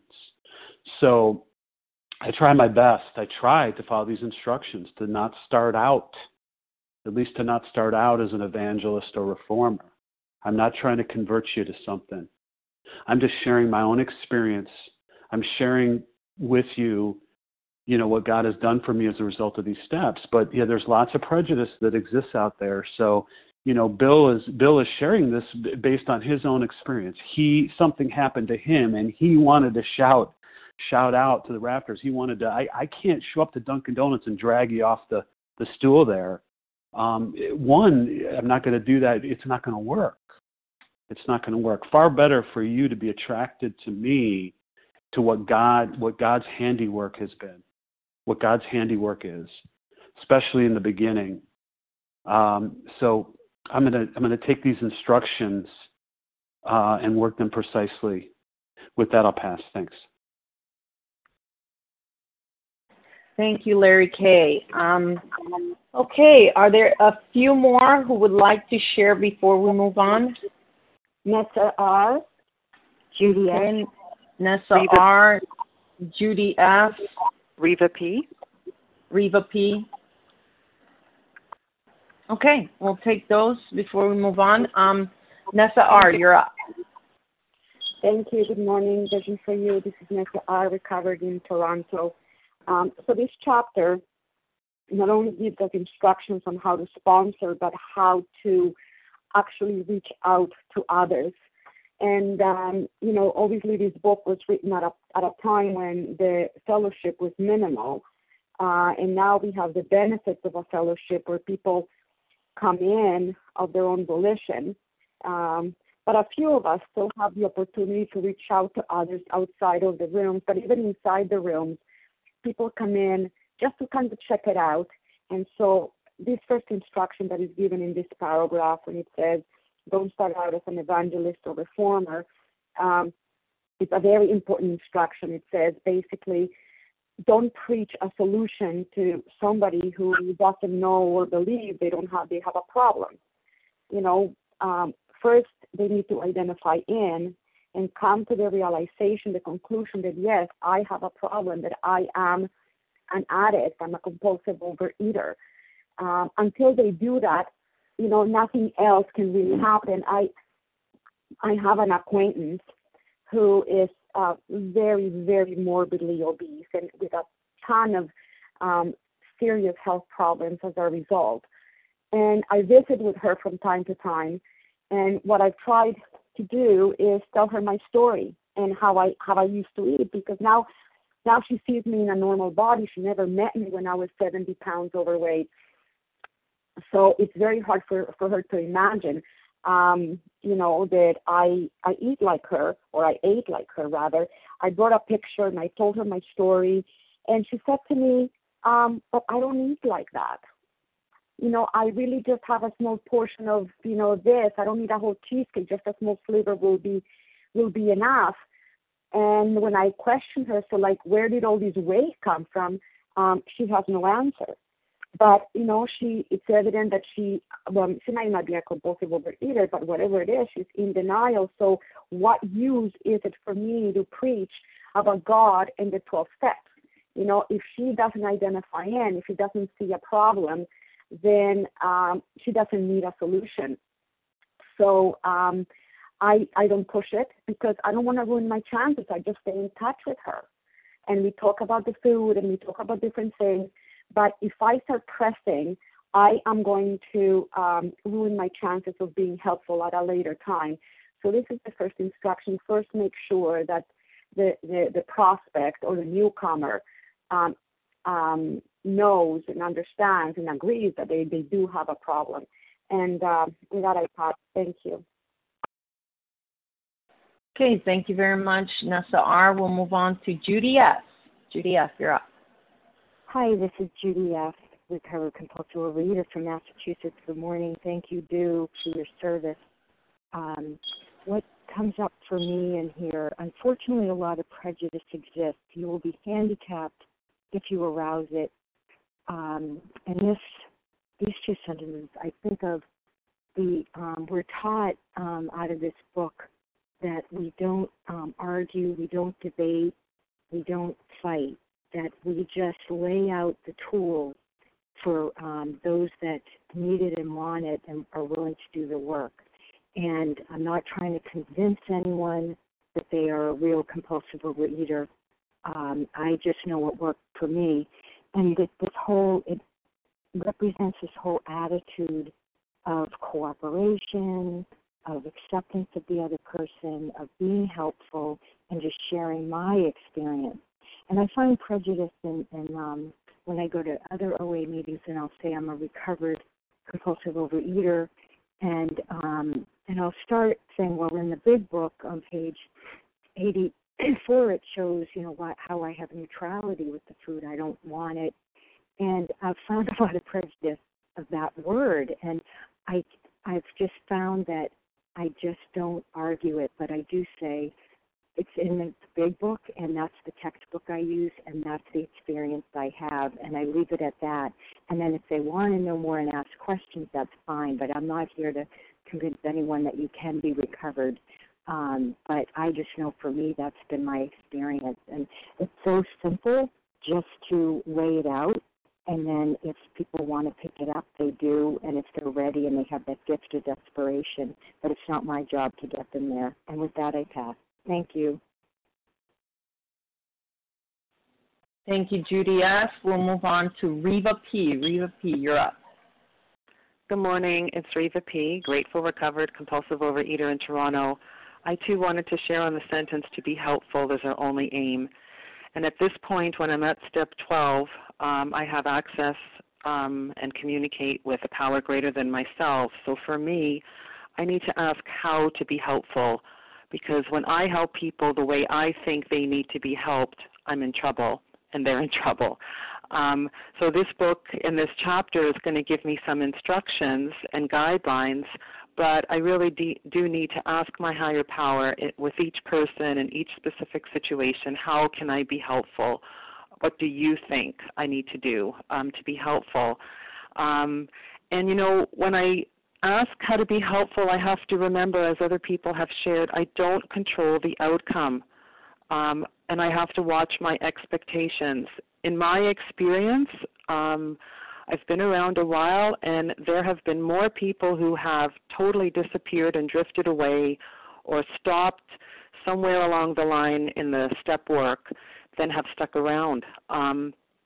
So I try my best. I try to follow these instructions, to not start out, at least to not start out as an evangelist or reformer. I'm not trying to convert you to something. I'm just sharing my own experience. I'm sharing with you, you know, what God has done for me as a result of these steps. But yeah, there's lots of prejudice that exists out there. So, you know, Bill is Bill is sharing this based on his own experience. He something happened to him, and he wanted to shout, shout out to the rafters. He wanted to. I, I can't show up to Dunkin' Donuts and drag you off the the stool there. Um, one, I'm not going to do that. It's not going to work. It's not going to work. Far better for you to be attracted to me, to what God, what God's handiwork has been, what God's handiwork is, especially in the beginning. Um, so I'm going to I'm going to take these instructions uh, and work them precisely. With that, I'll pass. Thanks. Thank you, Larry K. Um, okay, are there a few more who would like to share before we move on? Nessa R, Judy F, Nessa R, Judy F, Reva P, Reva P. Okay, we'll take those before we move on. Um, Nessa R, you're up. Thank you. Good morning. Vision for You. This is Nessa R, recovered in Toronto. Um, so this chapter not only gives us instructions on how to sponsor, but how to actually reach out to others. And, um, you know, obviously this book was written at a, at a time when the fellowship was minimal. Uh, and now we have the benefits of a fellowship where people come in of their own volition. Um, but a few of us still have the opportunity to reach out to others outside of the rooms. But even inside the rooms, people come in just to kind of check it out. And so this first instruction that is given in this paragraph, when it says, don't start out as an evangelist or reformer, um, it's a very important instruction. It says, basically, don't preach a solution to somebody who doesn't know or believe they don't have, they have a problem. You know, um, first they need to identify in and come to the realization, the conclusion that, yes, I have a problem, that I am an addict, I'm a compulsive overeater. Um, until they do that, you know, nothing else can really happen. I I have an acquaintance who is uh, very, very morbidly obese and with a ton of um, serious health problems as a result. And I visit with her from time to time. And what I've tried to do is tell her my story and how I how I used to eat, because now now she sees me in a normal body. She never met me when I was seventy pounds overweight. So it's very hard for, for her to imagine, um, you know, that I I eat like her, or I ate like her, rather. I brought a picture and I told her my story. And she said to me, um, but I don't eat like that. You know, I really just have a small portion of, you know, this. I don't need a whole cheesecake. Just a small sliver will be will be enough. And when I questioned her, so like, where did all this weight come from? Um, she has no answer. But, you know, she it's evident that she, well, she might not be a compulsive overeater, but whatever it is, she's in denial. So what use is it for me to preach about God and the twelve steps? You know, if she doesn't identify in, if she doesn't see a problem, then um, she doesn't need a solution. So um, I I don't push it because I don't want to ruin my chances. I just stay in touch with her. And we talk about the food and we talk about different things. But if I start pressing, I am going to um, ruin my chances of being helpful at a later time. So this is the first instruction. First, make sure that the, the, the prospect or the newcomer um, um, knows and understands and agrees that they, they do have a problem. And uh, with that, I pass. Thank you. Okay, thank you very much, Nessa R. We'll move on to Judy S. Judy S., you're up. Hi, this is Judy F., recovered compulsive overeater from Massachusetts. Good morning. Thank you, Dew, for your service. Um, what comes up for me in here, unfortunately, a lot of prejudice exists. You will be handicapped if you arouse it. Um, and this, these two sentences, I think of the, um, we're taught um, out of this book that we don't um, argue, we don't debate, we don't fight, that we just lay out the tools for um, those that need it and want it and are willing to do the work. And I'm not trying to convince anyone that they are a real compulsive overeater. Um, I just know what worked for me. And that this whole, it represents this whole attitude of cooperation, of acceptance of the other person, of being helpful, and just sharing my experience. And I find prejudice in, in um, when I go to other O A meetings and I'll say I'm a recovered compulsive overeater, and um, and I'll start saying, well, in the big book on page eighty-four, it shows, you know, what, how I have neutrality with the food. I don't want it. And I've found a lot of prejudice of that word, and I, I've just found that I just don't argue it, but I do say, it's in the big book, and that's the textbook I use, and that's the experience I have, and I leave it at that. And then if they want to know more and ask questions, that's fine, but I'm not here to convince anyone that you can be recovered. Um, but I just know for me that's been my experience. And it's so simple just to weigh it out, and then if people want to pick it up, they do, and if they're ready and they have that gift of desperation. But it's not my job to get them there. And with that, I pass. Thank you. Thank you, Judy S. We'll move on to Reva P. Reva P., you're up. Good morning. It's Reva P., grateful, recovered, compulsive overeater in Toronto. I, too, wanted to share on the sentence, to be helpful is our only aim. And at this point, when I'm at step twelve, um, I have access um, and communicate with a power greater than myself. So for me, I need to ask how to be helpful, because when I help people the way I think they need to be helped, I'm in trouble, and they're in trouble. Um, so this book in this chapter is going to give me some instructions and guidelines, but I really de- do need to ask my higher power it, with each person in each specific situation, how can I be helpful? What do you think I need to do um, to be helpful? Um, and, you know, when I ask how to be helpful, I have to remember, as other people have shared, I don't control the outcome, um, and I have to watch my expectations. In my experience, um, I've been around a while, and there have been more people who have totally disappeared and drifted away or stopped somewhere along the line in the step work than have stuck around. Um,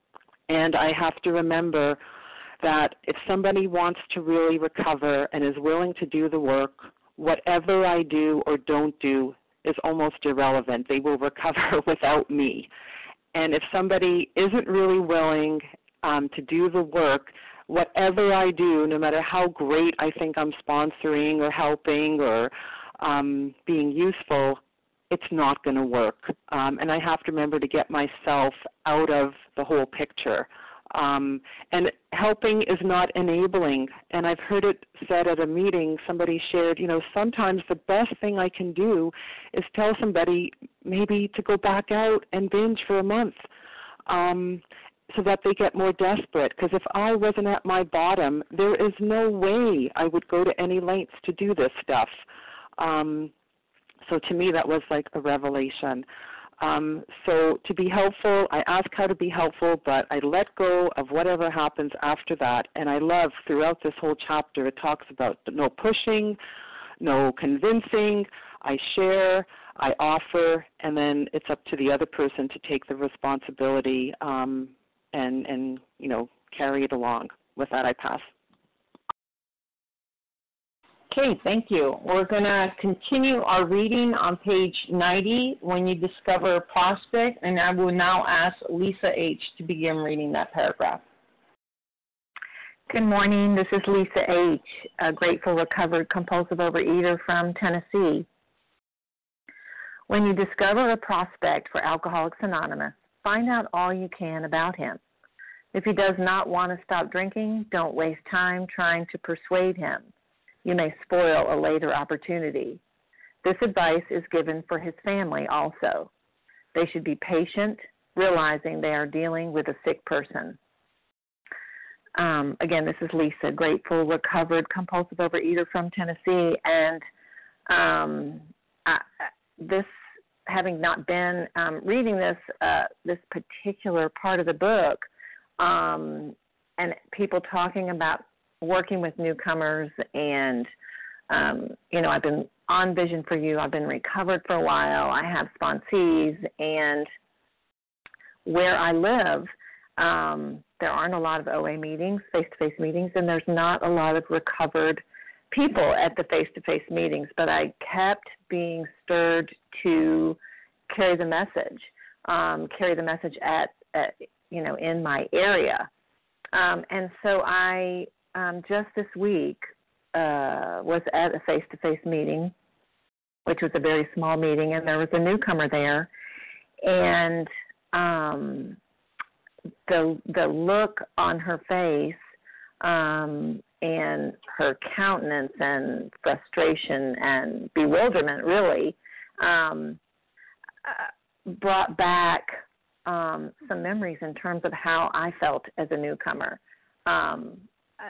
And I have to remember that if somebody wants to really recover and is willing to do the work, whatever I do or don't do is almost irrelevant. They will recover without me. And if somebody isn't really willing um, to do the work, whatever I do, no matter how great I think I'm sponsoring or helping or um, being useful, it's not going to work. Um, and I have to remember to get myself out of the whole picture. Um, and helping is not enabling. And I've heard it said at a meeting, somebody shared, you know, sometimes the best thing I can do is tell somebody maybe to go back out and binge for a month um, so that they get more desperate. Because if I wasn't at my bottom, there is no way I would go to any lengths to do this stuff. Um, so to me, that was like a revelation. Um, so to be helpful, I ask how to be helpful, but I let go of whatever happens after that. And I love throughout this whole chapter, it talks about no pushing, no convincing. I share, I offer, and then it's up to the other person to take the responsibility um, and, and, you know, carry it along. With that, I pass. Okay, thank you. We're going to continue our reading on page ninety, When You Discover a Prospect, and I will now ask Lisa H. to begin reading that paragraph. Good morning. This is Lisa H., a grateful, recovered, compulsive overeater from Tennessee. When you discover a prospect for Alcoholics Anonymous, find out all you can about him. If he does not want to stop drinking, don't waste time trying to persuade him. You may spoil a later opportunity. This advice is given for his family also. They should be patient, realizing they are dealing with a sick person. Um, again, this is Lisa, grateful, recovered, compulsive overeater from Tennessee. And um, I, this, having not been um, reading this, uh, this particular part of the book, um, and people talking about working with newcomers, and, um, you know, I've been on Vision for You. I've been recovered for a while. I have sponsees, and where I live, um, there aren't a lot of O A meetings, face-to-face meetings, and there's not a lot of recovered people at the face-to-face meetings, but I kept being stirred to carry the message, um, carry the message at, at, you know, in my area. Um, and so I Um, just this week uh, was at a face-to-face meeting, which was a very small meeting, and there was a newcomer there, and um, the the look on her face um, and her countenance and frustration and bewilderment really um, uh, brought back um, some memories in terms of how I felt as a newcomer. Um,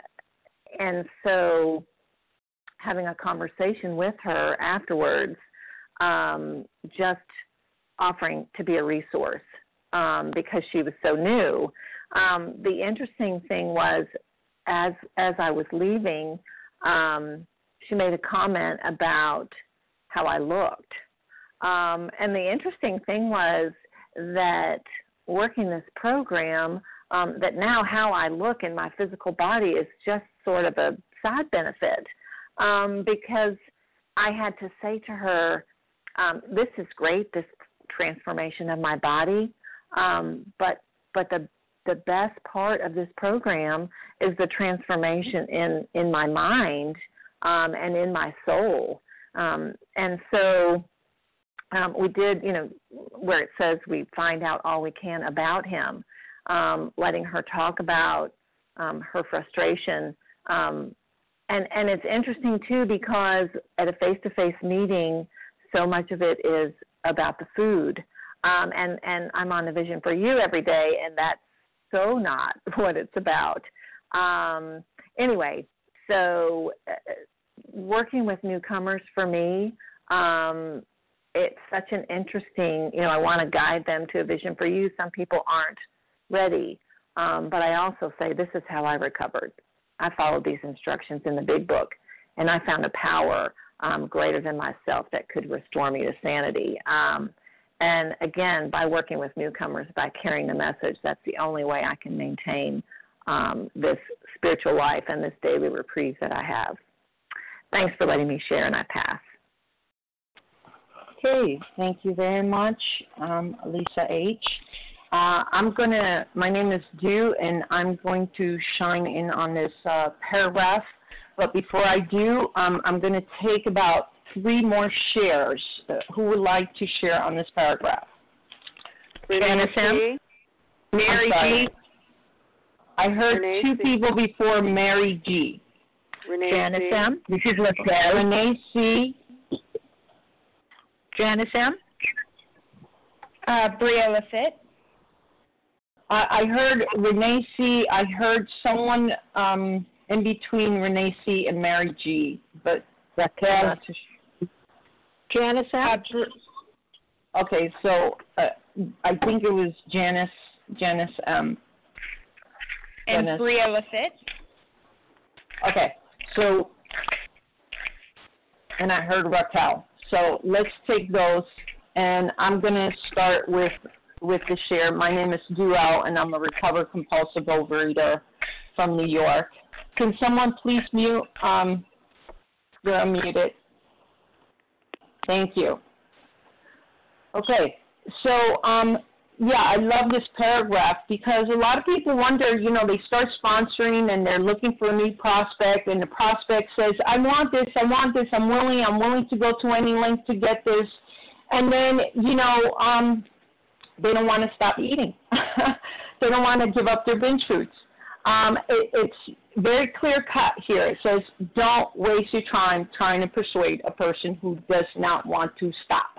And so having a conversation with her afterwards, um, just offering to be a resource um, because she was so new. Um, the interesting thing was as as I was leaving, um, she made a comment about how I looked. Um, and the interesting thing was that working this program, Um, that now how I look in my physical body is just sort of a side benefit um, because I had to say to her, um, this is great, this transformation of my body, um, but but the the best part of this program is the transformation in, in my mind um, and in my soul. Um, and so um, we did, you know, where it says we find out all we can about him. Um, letting her talk about um, her frustration. Um, and, and it's interesting, too, because at a face-to-face meeting, so much of it is about the food. Um, and, and I'm on the Vision for You every day, and that's so not what it's about. Um, anyway, so uh, working with newcomers for me, um, it's such an interesting, you know, I want to guide them to a Vision for You. Some people aren't ready. Um, but I also say this is how I recovered. I followed these instructions in the big book, and I found a power um, greater than myself that could restore me to sanity. Um, And again, by working with newcomers, by carrying the message, that's the only way I can maintain um, this spiritual life and this daily reprieve that I have. Thanks for letting me share, and I pass. Okay, thank you very much, um, Lisa H. Uh, I'm going to, my name is Du, and I'm going to shine in on this uh, paragraph. But before I do, um, I'm going to take about three more shares. Uh, who would like to share on this paragraph? Renee C. Mary G. I heard Renee two C. people before Mary G. Renee Janice C. M. This is LaFell. Renee C. Janice M. Uh, Bria Lafitte. I, I heard Renee C. I heard someone um, in between Renee C. and Mary G. But Raquel. Janice M. Uh, okay, so uh, I think it was Janice. Janice M. And Janice. Bria Lafitte. Okay, so and I heard Raquel. So let's take those, and I'm going to start with with the share. My name is Duell, and I'm a recovered compulsive overeater from New York. Can someone please mute? Um, you're unmuted. Thank you. Okay, so um, yeah, I love this paragraph because a lot of people wonder, you know, they start sponsoring and they're looking for a new prospect, and the prospect says, I want this, I want this, I'm willing, I'm willing to go to any length to get this. And then, you know, um, they don't want to stop eating. They don't want to give up their binge foods. Um, it, it's very clear cut here. It says, don't waste your time trying to persuade a person who does not want to stop.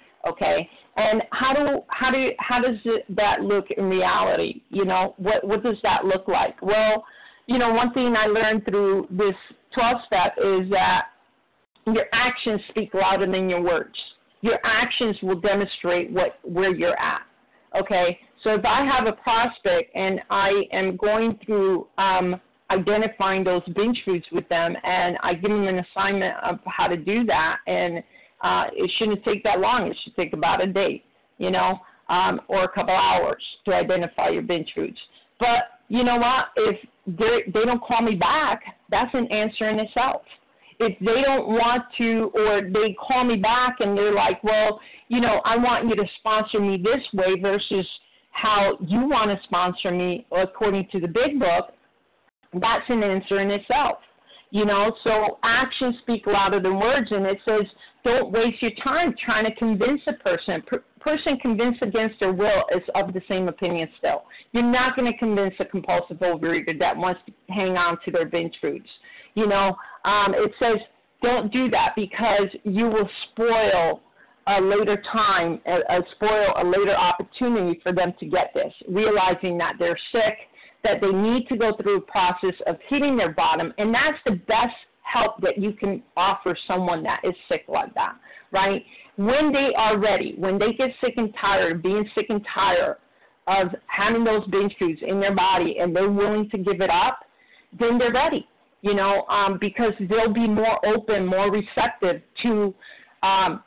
Okay, and how do how do how does it, that look in reality? You know, what what does that look like? Well, you know, one thing I learned through this twelve step is that your actions speak louder than your words. Your actions will demonstrate what where you're at. Okay, so if I have a prospect and I am going through um, identifying those binge foods with them, and I give them an assignment of how to do that, and Uh, it shouldn't take that long. It should take about a day, you know, um, or a couple hours to identify your binge foods. But you know what? If they don't call me back, that's an answer in itself. If they don't want to, or they call me back and they're like, well, you know, I want you to sponsor me this way versus how you want to sponsor me according to the big book, that's an answer in itself. You know, so actions speak louder than words, and it says don't waste your time trying to convince a person. A person convinced against their will is of the same opinion still. You're not going to convince a compulsive overeater that wants to hang on to their binge foods. You know, um, it says don't do that because you will spoil a later time, a, a spoil a later opportunity for them to get this, realizing that they're sick, that they need to go through a process of hitting their bottom, and that's the best help that you can offer someone that is sick like that, right? When they are ready, when they get sick and tired of being sick and tired of having those binge foods in their body and they're willing to give it up, then they're ready, you know, um, because they'll be more open, more receptive to um,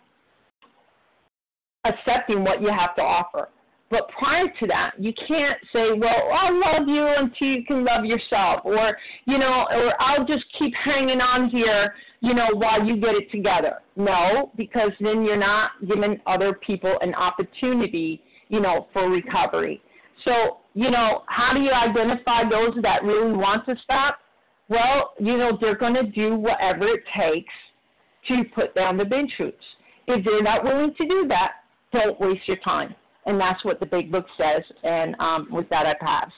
accepting what you have to offer. But prior to that, you can't say, well, I'll love you until you can love yourself, or, you know, or I'll just keep hanging on here, you know, while you get it together. No, because then you're not giving other people an opportunity, you know, for recovery. So, you know, how do you identify those that really want to stop? Well, you know, they're going to do whatever it takes to put down the binge foods. If they're not willing to do that, don't waste your time. And that's what the big book says, and um, with that I pass.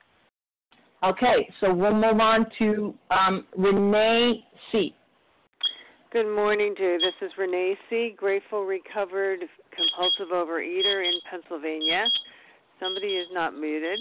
Okay, so we'll move on to um, Renee C. Good morning, Drew. This is Renee C., grateful, recovered, compulsive overeater in Pennsylvania. Somebody is not muted.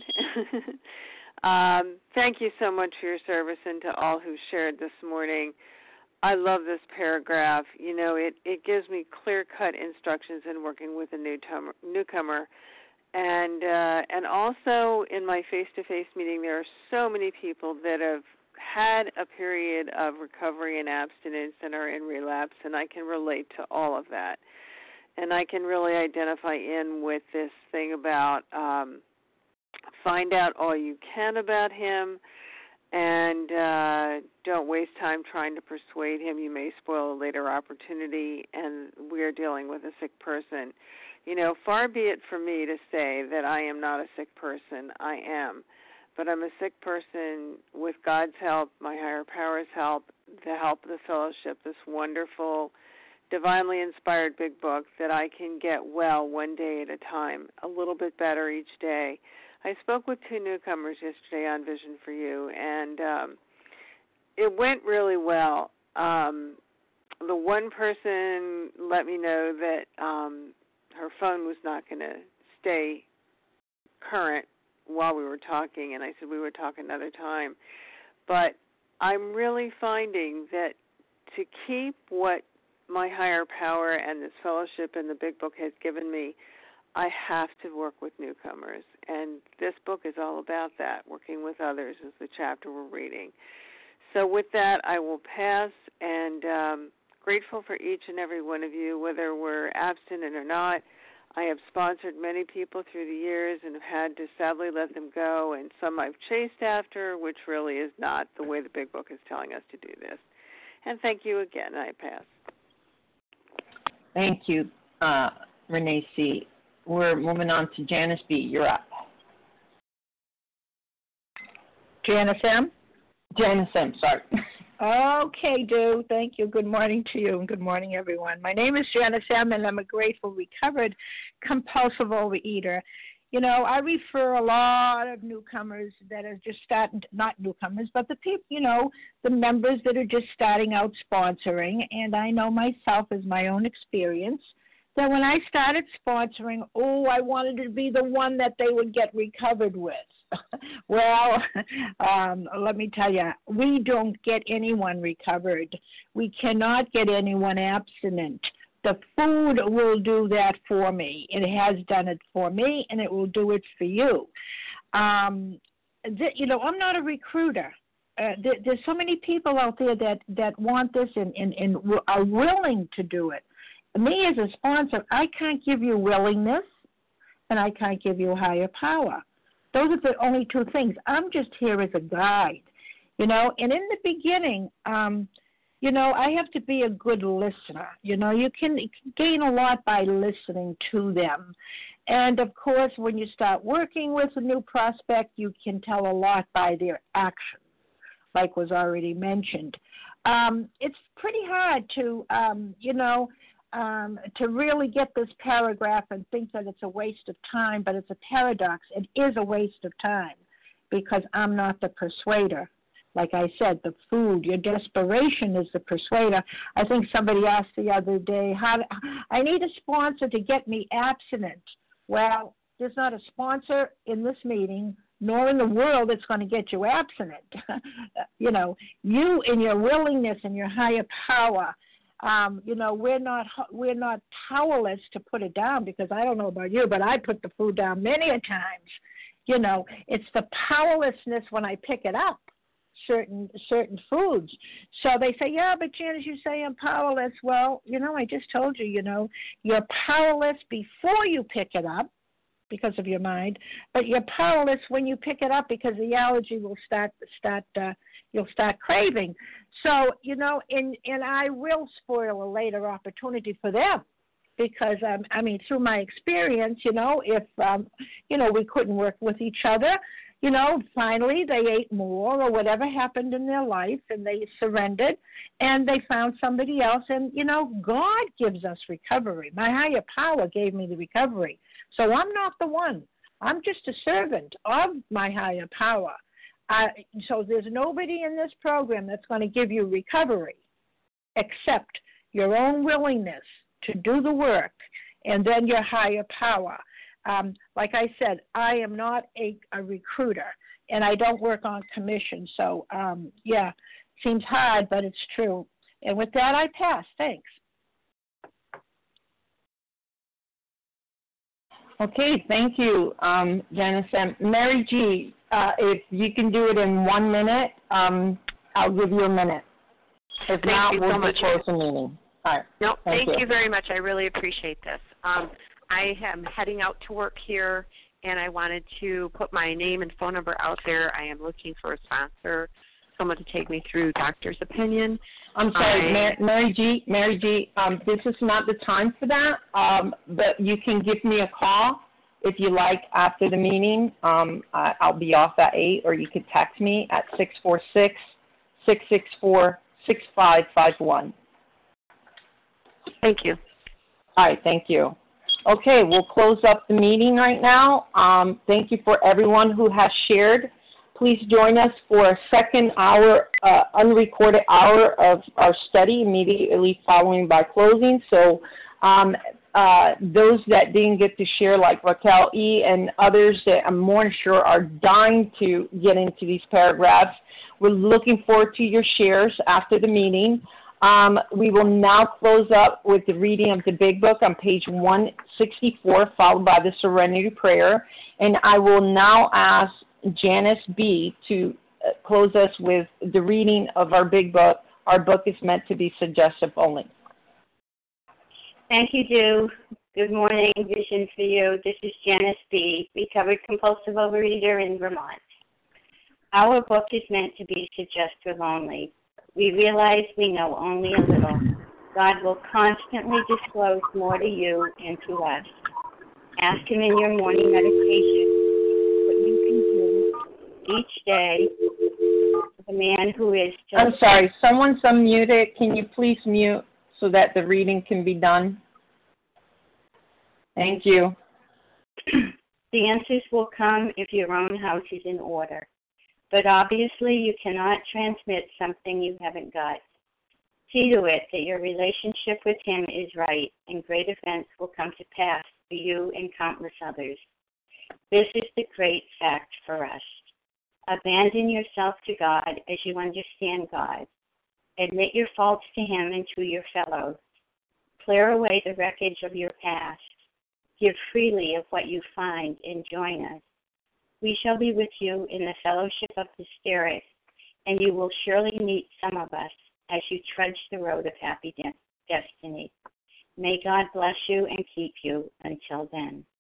um, thank you so much for your service and to all who shared this morning. I love this paragraph. You know, it, it gives me clear-cut instructions in working with a newcomer. newcomer. And uh, and also in my face-to-face meeting, there are so many people that have had a period of recovery and abstinence and are in relapse, and I can relate to all of that. and I can really identify in with this thing about um, find out all you can about him, and uh, don't waste time trying to persuade him. You may spoil a later opportunity, and we're dealing with a sick person. You know, far be it from me to say that I am not a sick person. I am. But I'm a sick person with God's help, my higher power's help, the help of the fellowship, this wonderful, divinely inspired big book that I can get well one day at a time, a little bit better each day. I spoke with two newcomers yesterday on Vision for You, and um, it went really well. Um, the one person let me know that um, her phone was not going to stay current while we were talking, and I said we would talk another time. But I'm really finding that to keep what my higher power and this fellowship and the big book has given me, I have to work with newcomers. And this book is all about that. Working with others is the chapter we're reading. So with that, I will pass, and um, grateful for each and every one of you, whether we're abstinent or not. I have sponsored many people through the years and have had to sadly let them go, and some I've chased after, which really is not the way the big book is telling us to do this. And thank you again. I pass. Thank you, uh, Renee C. We're moving on to Janice B. You're up. Janice M.? Janice M., sorry. Okay, Do. Thank you. Good morning to you, and good morning, everyone. My name is Janice M., and I'm a grateful, recovered, compulsive overeater. You know, I refer a lot of newcomers that are just starting, to, not newcomers, but the people, you know, the members that are just starting out sponsoring, and I know myself as my own experience, that when I started sponsoring, oh, I wanted to be the one that they would get recovered with. Well, um, let me tell you, we don't get anyone recovered. We cannot get anyone abstinent. The food will do that for me. It has done it for me, and it will do it for you. Um, th- you know, I'm not a recruiter. Uh, there, there's so many people out there that, that want this and, and, and are willing to do it. Me as a sponsor, I can't give you willingness, and I can't give you higher power. Those are the only two things. I'm just here as a guide, you know. And in the beginning, um, you know, I have to be a good listener. You know, you can, you can gain a lot by listening to them. And, of course, when you start working with a new prospect, you can tell a lot by their actions, like was already mentioned. Um, it's pretty hard to, um, you know, Um, to really get this paragraph and think that it's a waste of time, but it's a paradox. It is a waste of time because I'm not the persuader. Like I said, the food, your desperation is the persuader. I think somebody asked the other day, how do, I need a sponsor to get me abstinent. Well, there's not a sponsor in this meeting nor in the world that's going to get you abstinent. You know, you and your willingness and your higher power. Um, you know, we're not we're not powerless to put it down because I don't know about you, but I put the food down many a times. You know, it's the powerlessness when I pick it up, certain certain foods. So they say, yeah, but Janice, you say I'm powerless. Well, you know, I just told you, you know, you're powerless before you pick it up because of your mind, but you're powerless when you pick it up because the allergy will start start. Uh, You'll start craving. So, you know, and, and I will spoil a later opportunity for them because, um, I mean, through my experience, you know, if, um, you know, we couldn't work with each other, you know, finally they ate more or whatever happened in their life and they surrendered and they found somebody else. And, you know, God gives us recovery. My higher power gave me the recovery. So I'm not the one. I'm just a servant of my higher power. Uh, so there's nobody in this program that's going to give you recovery except your own willingness to do the work and then your higher power. Um, like I said, I am not a, a recruiter, and I don't work on commission. So, um, yeah, seems hard, but it's true. And with that, I pass. Thanks. Okay, thank you, um, Janice. Um, Mary G., uh, if you can do it in one minute, um, I'll give you a minute. If Thank not, you we'll so much. close the meeting. All right. No, thank, thank you. you very much. I really appreciate this. Um, I am heading out to work here, and I wanted to put my name and phone number out there. I am looking for a sponsor, someone to take me through doctor's opinion. I'm sorry, I, Mary, Mary G. Mary G. Um, this is not the time for that, um, but you can give me a call if you like after the meeting. Um, I, I'll be off at eight, or you could text me at six four six, six six four, six five five one. Thank you. All right, thank you. Okay, we'll close up the meeting right now. Um, thank you for everyone who has shared. Please join us for a second hour, uh, unrecorded hour of our study immediately following by closing. So um, uh, those that didn't get to share, like Raquel E. and others that I'm more sure are dying to get into these paragraphs, we're looking forward to your shares after the meeting. Um, we will now close up with the reading of the Big Book on page one sixty-four, followed by the Serenity Prayer. And I will now ask Janice B. to close us with the reading of our Big Book. Our book is meant to be suggestive only. Thank you, Dew. Good morning, Vision for You. This is Janice B., recovered compulsive overeater in Vermont. Our book is meant to be suggestive only. We realize we know only a little. God will constantly disclose more to you and to us. Ask Him in your morning meditation what you can do each day. The man who is just... I'm sorry, someone's unmuted. Can you please mute so that the reading can be done? Thank you. The answers will come if your own house is in order. But obviously you cannot transmit something you haven't got. See to it that your relationship with Him is right, and great events will come to pass for you and countless others. This is the great fact for us. Abandon yourself to God as you understand God. Admit your faults to Him and to your fellows. Clear away the wreckage of your past. Give freely of what you find and join us. We shall be with you in the fellowship of the Spirit, and you will surely meet some of us as you trudge the road of happy de- destiny. May God bless you and keep you until then.